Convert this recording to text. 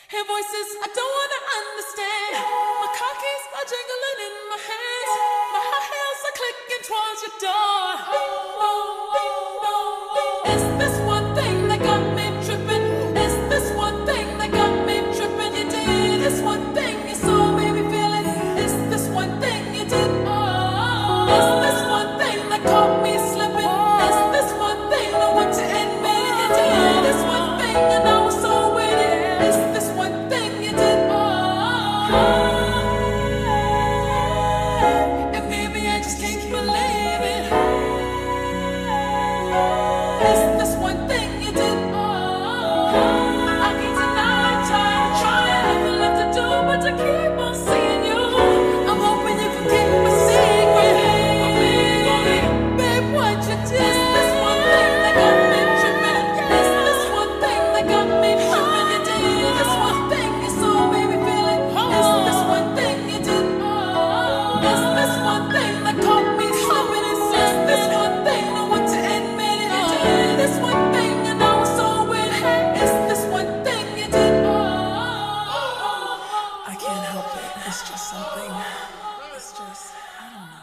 Hear voices I don't wanna understand. My car keys are jingling in my hands. My high heels are clicking towards your door. Is this one thing that got me tripping? Is this one thing that got me tripping? You did this one thing, you saw made me feel it. Is this one thing you did? Is this one thing that caught me slipping? Is this one thing I want to admit it? You did this one thing and I was so with it. Is this one thing you did? And maybe I just can't believe it. Is this one thing you did? I can't deny, try, nothing left to do but to keep on seeing you. I'm hoping you can keep a secret. Babe, what you did? Is this one thing that got me tripping? Is this one thing that got me tripping? You did this one thing, you saw made me feel it. Is this one thing you did? Is this one thing that caught me slipping? Is this one thing I want to admit it? You did this one thing and I was so with it. Is this one thing you did? I can't help it. It's just something. It's just, I don't know.